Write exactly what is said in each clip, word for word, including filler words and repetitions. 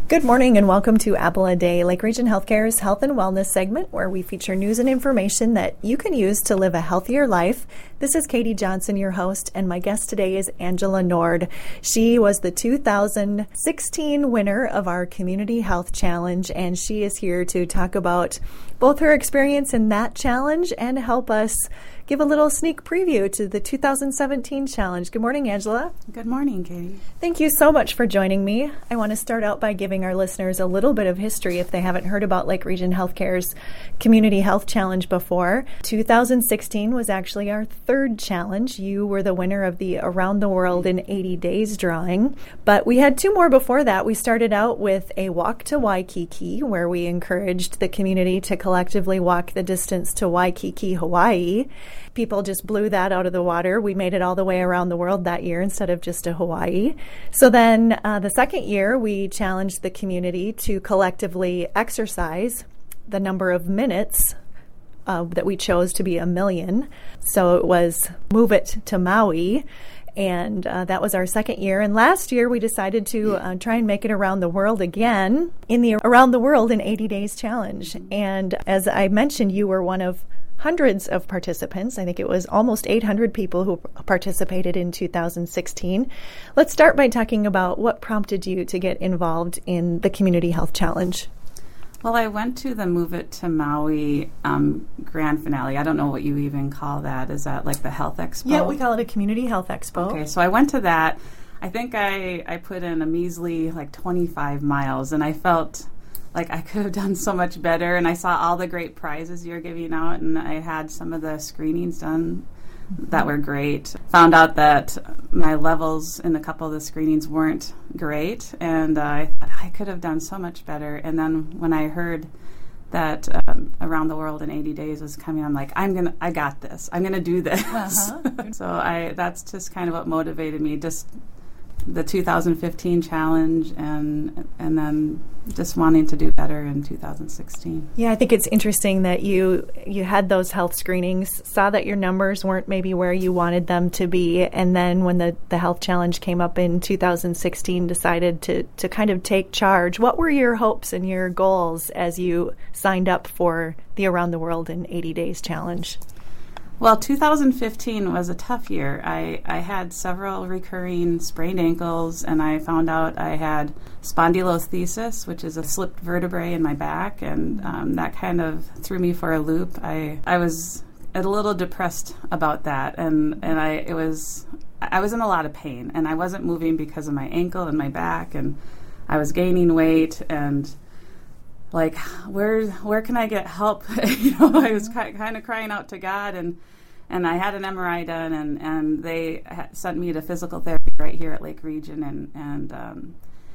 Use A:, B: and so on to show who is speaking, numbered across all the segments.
A: Good morning and welcome to Apple a Day, Lake Region Healthcare's health and wellness segment, where we feature news and information that you can use to live a healthier life. This is Katie Johnson, your host, and my guest today is Angela Nord. She was the two thousand sixteen winner of our Community Health Challenge, and she is here to talk about both her experience in that challenge and help us give a little sneak preview to the two thousand seventeen challenge. Good morning, Angela.
B: Good morning, Katie.
A: Thank you so much for joining me. I want to start out by giving our listeners a little bit of history if they haven't heard about Lake Region Healthcare's Community Health Challenge before. two thousand sixteen was actually our third challenge. You were the winner of the Around the World in eighty days drawing. But we had two more before that. We started out with a walk to Waikiki, where we encouraged the community to collectively walk the distance to Waikiki, Hawaii. People just blew that out of the water. We made it all the way around the world that year instead of just to Hawaii. So then uh, the second year, we challenged the community to collectively exercise the number of minutes uh, that we chose to be a million. So it was Move It to Maui. And uh, that was our second year. And last year, we decided to uh, try and make it around the world again in the Around the World in eighty days challenge. And as I mentioned, you were one of hundreds of participants. I think it was almost eight hundred people who participated in two thousand sixteen. Let's start by talking about what prompted you to get involved in the Community Health Challenge.
B: Well, I went to the Move It to Maui um, grand finale. I don't know what you even call that. Is that like the Health Expo?
A: Yeah, we call it a Community Health Expo.
B: Okay, so I went to that. I think I, I put in a measly like twenty-five miles, and I felt like I could have done so much better. And I saw all the great prizes you're giving out, and I had some of the screenings done that were great. Found out that my levels in a couple of the screenings weren't great, and uh, I thought I could have done so much better. And then when I heard that um, Around the World in eighty days was coming, I'm like, I'm gonna, I got this. I'm gonna do this. Uh-huh. So I, that's just kind of what motivated me. Just the two thousand fifteen challenge, and and then just wanting to do better in two thousand sixteen.
A: Yeah, I think it's interesting that you you had those health screenings, saw that your numbers weren't maybe where you wanted them to be, and then when the, the health challenge came up in two thousand sixteen, decided to, to kind of take charge. What were your hopes and your goals as you signed up for the Around the World in eighty days challenge?
B: Well, two thousand fifteen was a tough year. I, I had several recurring sprained ankles, and I found out I had spondylolisthesis, which is a slipped vertebrae in my back, and um, that kind of threw me for a loop. I I was a little depressed about that, and, and I it was I was in a lot of pain, and I wasn't moving because of my ankle and my back, and I was gaining weight, and like, where where can I get help? you know, I was ki- kind of crying out to God, and and I had an M R I done, and, and they ha- sent me to physical therapy right here at Lake Region, and, and um,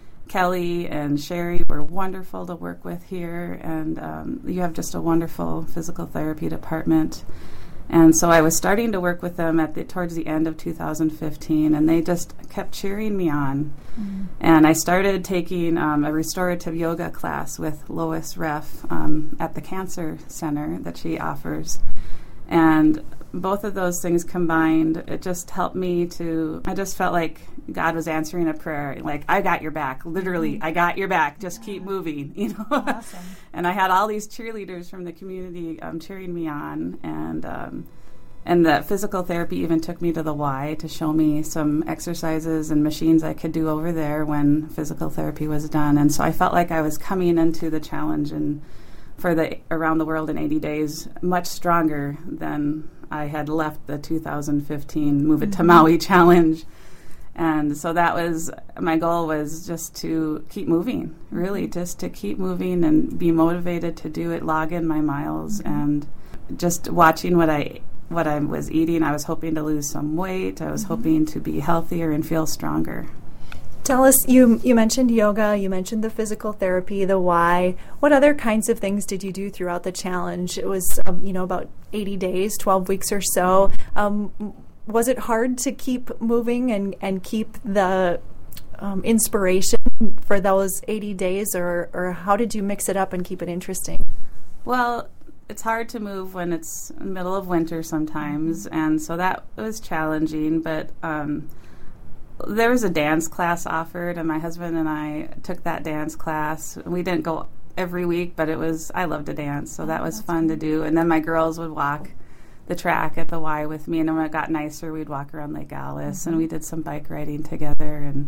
B: Kelly and Sherry were wonderful to work with here, and um, you have just a wonderful physical therapy department. And so I was starting to work with them at the towards the end of two thousand fifteen, and they just kept cheering me on. Mm-hmm. And I started taking um, a restorative yoga class with Lois Reff um, at the Cancer Center that she offers. And both of those things combined, it just helped me to, I just felt like God was answering a prayer. Like, I got your back. Literally, mm-hmm. I got your back. Just yeah. keep moving, you know.
A: Awesome.
B: And I had all these cheerleaders from the community um, cheering me on. And um, and the physical therapy even took me to the Y to show me some exercises and machines I could do over there when physical therapy was done. And so I felt like I was coming into the challenge and for the Around the World in eighty days much stronger than I had left the two thousand fifteen Move It to Maui challenge. And so that was, my goal was just to keep moving, really, just to keep moving and be motivated to do it, log in my miles, mm-hmm. and just watching what I what I was eating. I was hoping to lose some weight. I was mm-hmm. hoping to be healthier and feel stronger.
A: Tell us, you you mentioned yoga, you mentioned the physical therapy, the why. What other kinds of things did you do throughout the challenge? It was, um, you know, about eighty days, twelve weeks or so. Um, was it hard to keep moving and, and keep the um, inspiration for those eighty days, or, or how did you mix it up and keep it interesting?
B: Well, it's hard to move when it's in the middle of winter sometimes, and so that was challenging, but um, there was a dance class offered, and my husband and I took that dance class. We didn't go every week, but it was, I love to dance, so that was fun to do. And then my girls would walk the track at the Y with me, and then when it got nicer, we'd walk around Lake Alice, mm-hmm. and we did some bike riding together, and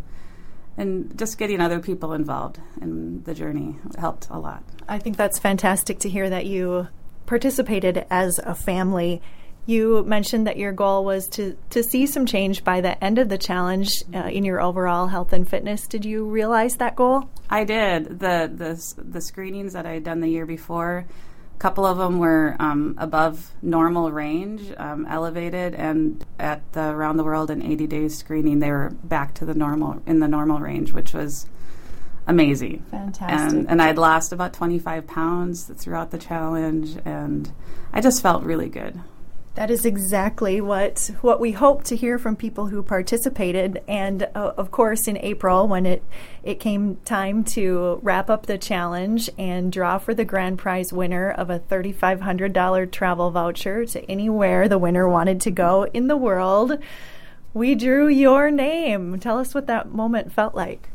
B: and just getting other people involved in the journey helped a lot.
A: I think that's fantastic to hear that you participated as a family. You mentioned that your goal was to, to see some change by the end of the challenge uh, in your overall health and fitness. Did you realize that goal?
B: I did. The the the screenings that I had done the year before, a couple of them were um, above normal range, um, elevated, and at the Around the World in eighty days screening, they were back to the normal in the normal range, which was amazing.
A: Fantastic.
B: And, and I'd lost about twenty-five pounds throughout the challenge, and I just felt really good.
A: That is exactly what what we hope to hear from people who participated. And uh, of course, in April, when it, it came time to wrap up the challenge and draw for the grand prize winner of a three thousand five hundred dollars travel voucher to anywhere the winner wanted to go in the world, we drew your name. Tell us what that moment felt like.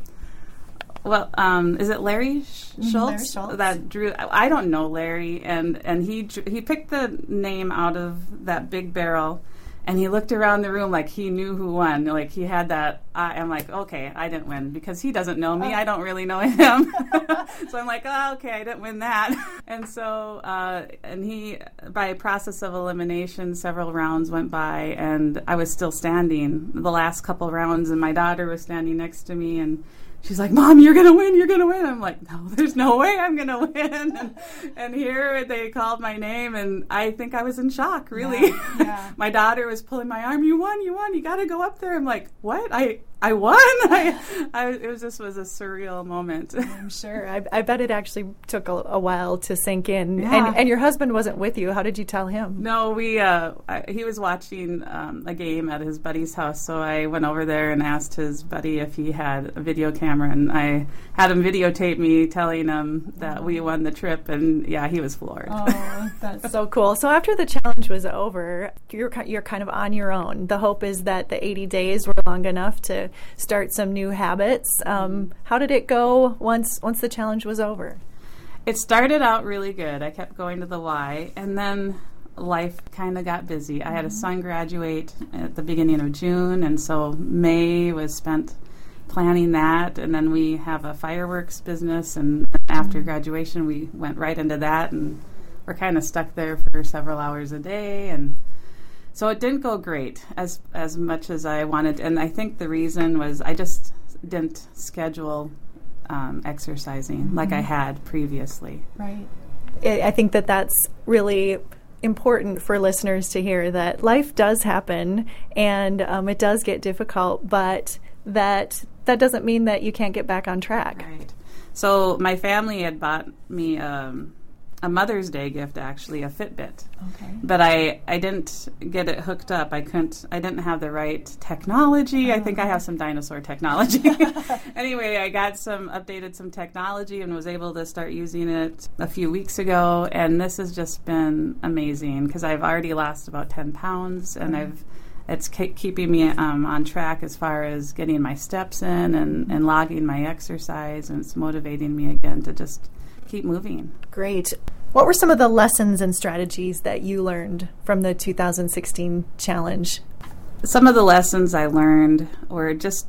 B: Well, um, is it Larry Schultz,
A: Larry Schultz
B: that drew? I don't know Larry, and, and he he picked the name out of that big barrel, and he looked around the room like he knew who won. Like he had that. I, I'm like, okay, I didn't win because he doesn't know me. Oh. I don't really know him. So I'm like, oh, okay, I didn't win that. And so, uh, and he, by a process of elimination, several rounds went by, and I was still standing the last couple rounds, and my daughter was standing next to me, and she's like, Mom, you're going to win, you're going to win. I'm like, no, there's no way I'm going to win. And, and here they called my name, and I think I was in shock, really.
A: Yeah, yeah.
B: My daughter was pulling my arm. You won, you won, you got to go up there. I'm like, what? I I won? I, I, it was just was a surreal moment.
A: I'm sure. I, I bet it actually took a, a while to sink in.
B: Yeah.
A: And, and your husband wasn't with you. How did you tell him?
B: No, we. Uh, I, he was watching um, a game at his buddy's house, so I went over there and asked his buddy if he had a video camera, and I had him videotape me telling him that we won the trip, and yeah, he was floored.
A: Oh, that's so cool. So after the challenge was over, you're you're kind of on your own. The hope is that the eighty days were long enough to start some new habits. Um, how did it go once once the challenge was over?
B: It started out really good. I kept going to the Y, and then life kind of got busy. Mm-hmm. I had a son graduate at the beginning of June, and so May was spent planning that, and then we have a fireworks business, and after mm-hmm. graduation we went right into that, and we're kind of stuck there for several hours a day, and so it didn't go great as as much as I wanted, and I think the reason was I just didn't schedule um, exercising mm-hmm. like I had previously.
A: Right. I think that that's really important for listeners to hear, that life does happen, and um, it does get difficult, but that that doesn't mean that you can't get back on track.
B: Right. So my family had bought me um, a Mother's Day gift, actually, a Fitbit.
A: Okay.
B: But I, I didn't get it hooked up. I couldn't. I didn't have the right technology. Oh. I think I have some dinosaur technology. Anyway, I got some updated some technology and was able to start using it a few weeks ago. And this has just been amazing because I've already lost about ten pounds, and mm-hmm. I've it's ke- keeping me um, on track as far as getting my steps in and, and logging my exercise, and it's motivating me again to just keep moving.
A: Great. What were some of the lessons and strategies that you learned from the two thousand sixteen challenge?
B: Some of the lessons I learned were just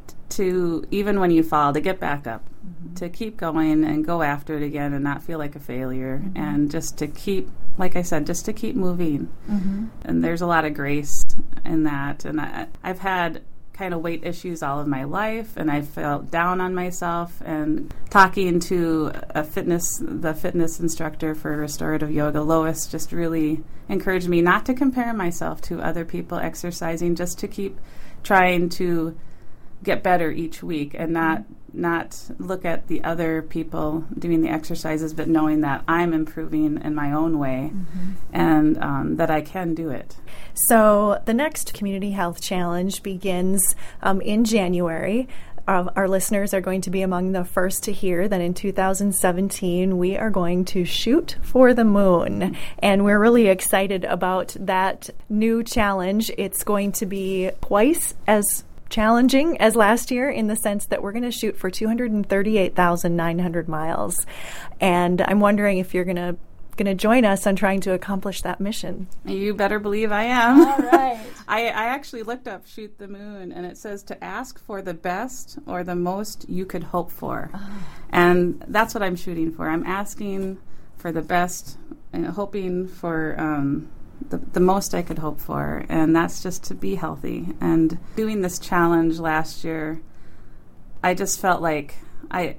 B: to, even when you fall, to get back up, mm-hmm. to keep going and go after it again and not feel like a failure, mm-hmm. and just to keep, like I said, just to keep moving. Mm-hmm. And there's a lot of grace in that. And I, I've had kind of weight issues all of my life, and I felt down on myself, and talking to a fitness the fitness instructor for restorative yoga, Lois, just really encouraged me not to compare myself to other people exercising, just to keep trying to get better each week, and not mm-hmm. not look at the other people doing the exercises, but knowing that I'm improving in my own way, mm-hmm. and um, that I can do it.
A: So the next Community Health Challenge begins um, in January. Uh, our listeners are going to be among the first to hear that in two thousand seventeen we are going to shoot for the moon, and we're really excited about that new challenge. It's going to be twice as challenging as last year in the sense that we're going to shoot for two hundred thirty-eight thousand nine hundred miles. And I'm wondering if you're going to going to join us on trying to accomplish that mission.
B: You better believe I am.
A: All right.
B: I, I actually looked up Shoot the Moon, and it says to ask for the best or the most you could hope for. Oh. And that's what I'm shooting for. I'm asking for the best and hoping for um, the, the most I could hope for, and that's just to be healthy. And doing this challenge last year, I just felt like I...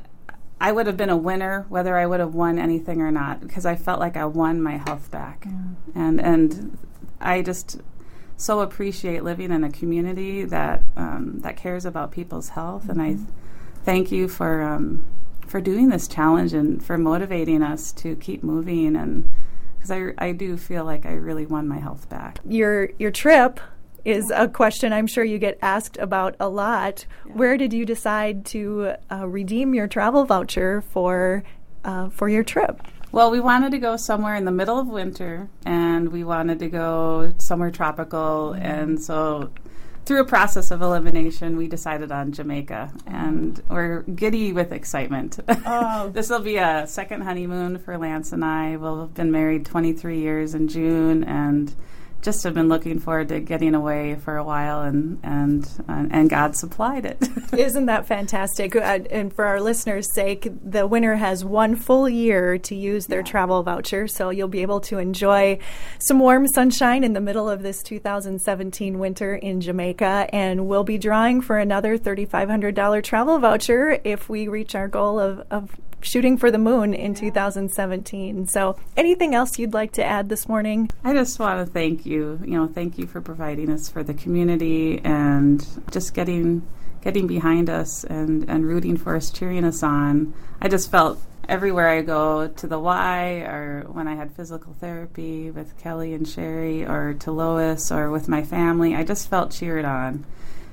B: I would have been a winner whether I would have won anything or not, because I felt like I won my health back. Yeah. And and I just so appreciate living in a community that um, that cares about people's health. Mm-hmm. And I th- thank you for um, for doing this challenge and for motivating us to keep moving. And because I, I do feel like I really won my health back.
A: Your your trip is a question I'm sure you get asked about a lot. Yeah. Where did you decide to uh, redeem your travel voucher for uh, for your trip?
B: Well, we wanted to go somewhere in the middle of winter, and we wanted to go somewhere tropical, mm-hmm. and so through a process of elimination, we decided on Jamaica, and we're giddy with excitement. Oh. This will be a second honeymoon for Lance and I. We'll have been married twenty-three years in June, and just have been looking forward to getting away for a while, and and uh, and God supplied it.
A: Isn't that fantastic? Uh, and for our listeners' sake, the winner has one full year to use their yeah. travel voucher, so you'll be able to enjoy some warm sunshine in the middle of this two thousand seventeen winter in Jamaica, and we'll be drawing for another three thousand five hundred dollars travel voucher if we reach our goal of, of shooting for the moon in yeah. two thousand seventeen. So anything else you'd like to add this morning?
B: I just want to thank you. You know, thank you for providing us for the community and just getting getting behind us and, and rooting for us, cheering us on. I just felt everywhere I go, to the Y, or when I had physical therapy with Kelly and Sherry, or to Lois, or with my family, I just felt cheered on.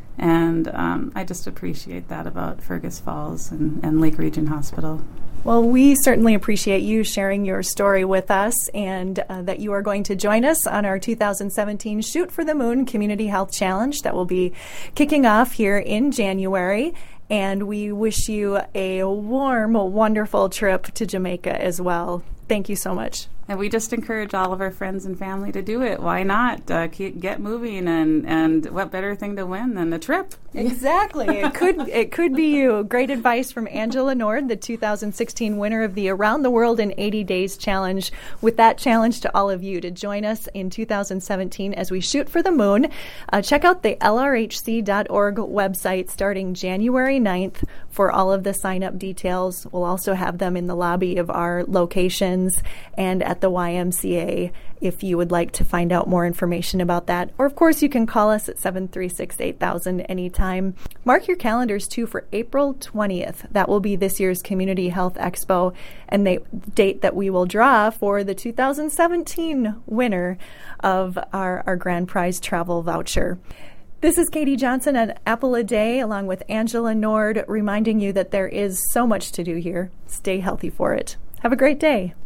B: And um, I just appreciate that about Fergus Falls and, and Lake Region Hospital.
A: Well, we certainly appreciate you sharing your story with us, and uh, that you are going to join us on our two thousand seventeen Shoot for the Moon Community Health Challenge that will be kicking off here in January. And we wish you a warm, wonderful trip to Jamaica as well. Thank you so much.
B: And we just encourage all of our friends and family to do it. Why not? Uh, keep, get moving, and, and what better thing to win than a trip?
A: Exactly. It could it could be you. Great advice from Angela Nord, the two thousand sixteen winner of the Around the World in eighty Days Challenge. With that challenge to all of you to join us in two thousand seventeen as we shoot for the moon, uh, check out the L R H C dot org website starting January ninth for all of the sign-up details. We'll also have them in the lobby of our locations and at the Y M C A if you would like to find out more information about that. Or, of course, you can call us at seven three six, eight thousand anytime. Mark your calendars, too, for April twentieth. That will be this year's Community Health Expo, and the date that we will draw for the two thousand seventeen winner of our, our grand prize travel voucher. This is Katie Johnson at Apple a Day, along with Angela Nord, reminding you that there is so much to do here. Stay healthy for it. Have a great day.